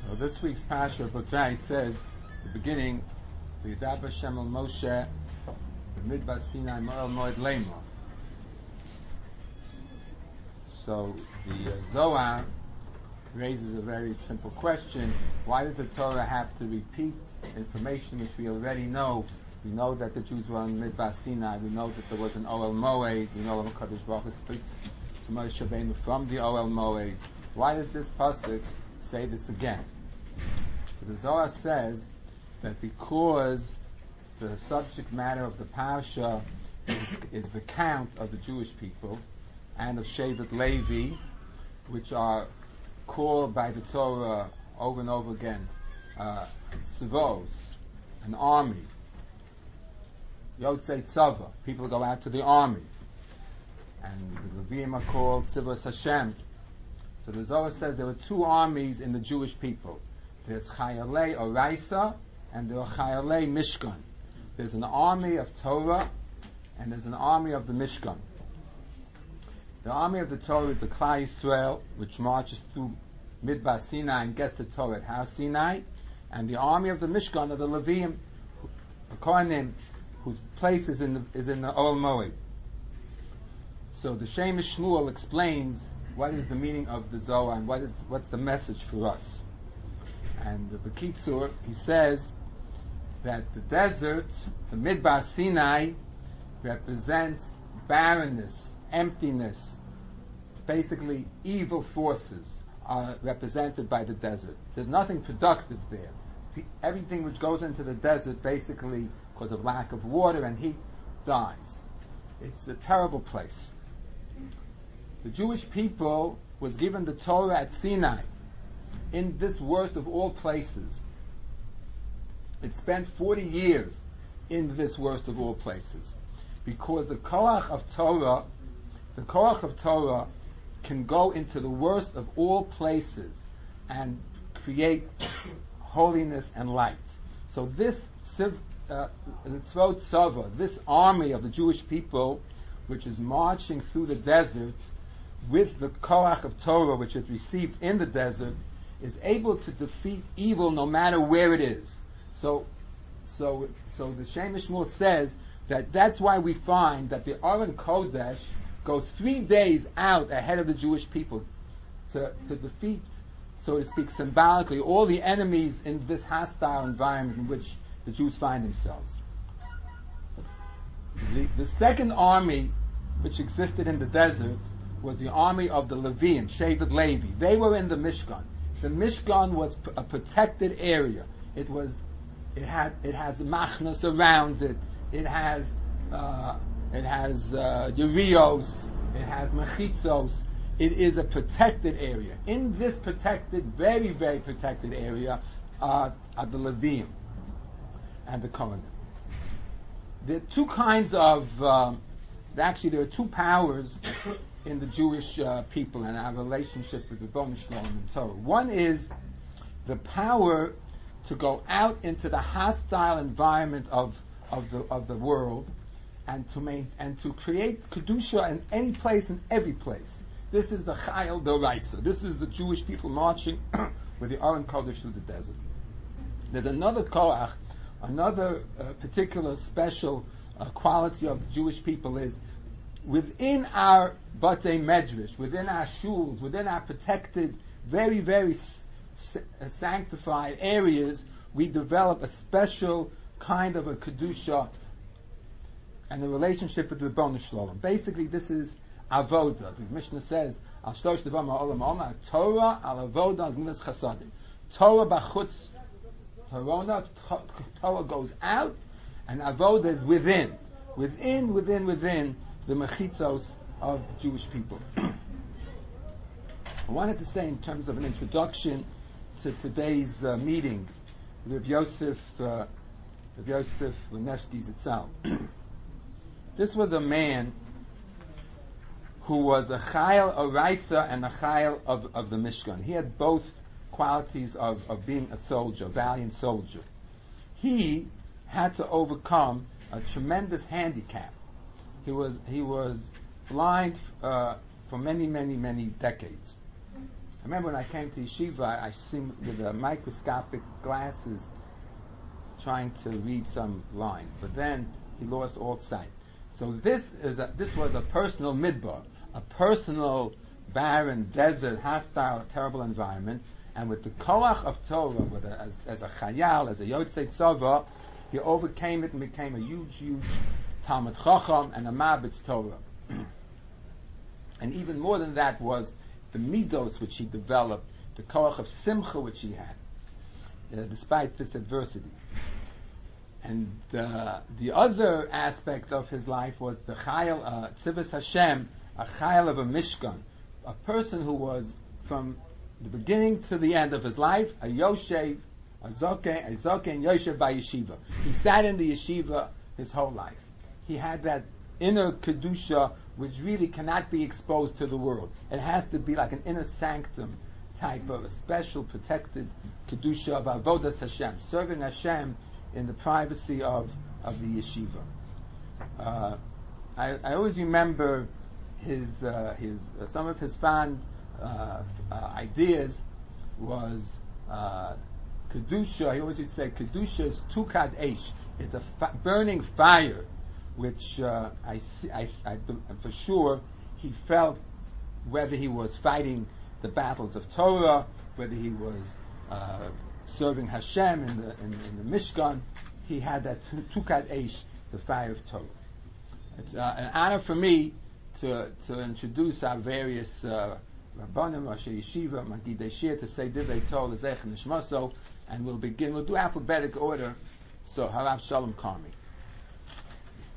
So this week's Parsha of Botai says, the beginning, V'yidaber Hashem el Moshe, B'midbar Sinai Mo'el Moed Leimah. So the Zohar raises a very simple question: why does the Torah have to repeat information which we already know? We know that the Jews were on Midbar Sinai. We know that there was an Ohel Moed. We know that Kadosh Baruch Hu speaks to Moshe Rabbeinu from the Ohel Moed. Why does this pasuk say this again? So the Zohar says that because the subject matter of the Parsha is the count of the Jewish people and of Shevet Levi, which are called by the Torah over and over again, Tzvos, an army. Yotzei Tzava, people go out to the army. And the Levim are called Tzivos Hashem. So the Zohar says there were two armies in the Jewish people. There's Chayalei Oraisa and there are Chayalei Mishkan. There's an army of Torah and there's an army of the Mishkan. The army of the Torah is the Klal Yisrael, which marches through Midbar Sinai and gets the Torah at Har Sinai. And the army of the Mishkan are the Levim, the Kohanim, whose place is in the Ohel Moed. So the Shemesh Shmuel explains what is the meaning of the Zohar and what's the message for us. And the B'kitzur, he says that the desert, the Midbar Sinai, represents barrenness, emptiness. Basically, evil forces are represented by the desert. There's nothing productive there. Everything which goes into the desert, basically, because of lack of water and heat, dies. It's a terrible place. The Jewish people was given the Torah at Sinai, in this worst of all places. It spent 40 years in this worst of all places, because the Koach of Torah can go into the worst of all places and create holiness and light. So this Tzvot Tzava, this army of the Jewish people, which is marching through the desert with the Koach of Torah, which it received in the desert, is able to defeat evil no matter where it is. So the Shemesh Shmuel says that that's why we find that the Aron Kodesh goes 3 days out ahead of the Jewish people to defeat, so to speak, symbolically, all the enemies in this hostile environment in which the Jews find themselves. The second army which existed in the desert was the army of the Levim, Shevet Levi. They were in the Mishkan. The Mishkan was a protected area. It has machnas around it. It has yerios. It has mechitzos. It is a protected area. In this protected, very, very protected area are the Levim and the Kohanim. There are two kinds of, there are two powers in the Jewish people and our relationship with the Ribono Shel Olam and Torah. One is the power to go out into the hostile environment of the world and to create kedusha in any place and every place. This is the Chayal Doraisa. This is the Jewish people marching with the Aron Kodesh through the desert. There's another koach, another particular special quality of the Jewish people is within our Batei Medrash, within our shuls, within our protected, very, very sanctified areas, we develop a special kind of a kedusha and a relationship with the Ribono Shel Olam. Basically, this is avoda. The Mishnah says, "Al shlosh devarim ha'olam ha'olam, Torah al avoda al gmilas chasadim." Torah b'chutz, Torah goes out, and avoda is within the mechitzos of the Jewish people. I wanted to say, in terms of an introduction to today's meeting, Rav Yosef Nevsky Zitzal. This was a man who was a Chayal Oraisa and a Chayal of the Mishkan. He had both qualities of being a soldier, a valiant soldier. He had to overcome a tremendous handicap. He was blind for many, many, many decades. I remember when I came to yeshiva, I seemed with microscopic glasses trying to read some lines, but then he lost all sight. So this was a personal midbar, a personal barren desert, hostile, terrible environment, and with the koach of Torah, as a chayal, as a yotzei tzava, he overcame it and became a huge Talmud Chacham and a Mabitz Torah. And even more than that was the midos which he developed, the koach of simcha which he had, despite this adversity. And the other aspect of his life was the chayal, tzivus Hashem, a chayal of a mishkan, a person who was from the beginning to the end of his life, a yoshev, a zoken yoshev by yeshiva. He sat in the yeshiva his whole life. He had that inner kedusha which really cannot be exposed to the world. It has to be like an inner sanctum type of a special protected kedusha of avodas Hashem, serving Hashem in the privacy of the yeshiva. I always remember his some of his fond ideas was kedusha. He always used to say kedusha is tukad eish. It's a burning fire, which I for sure he felt whether he was fighting the battles of Torah, whether he was serving Hashem in the Mishkan. He had that tukad eish, the fire of Torah. It's an honor for me to introduce our various Rabbanim, Rashi Yeshiva, Magidei Shir, to say Divrei Torah L'Zech Nishmaso, and we'll do alphabetic order. So Harav Shalom Karmi.